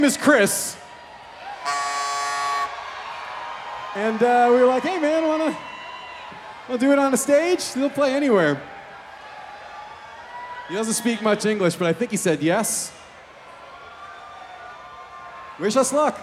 Is Chris. And we were like, hey man, wanna do it on a stage? He'll play anywhere. He doesn't speak much English, but I think he said yes. Wish us luck.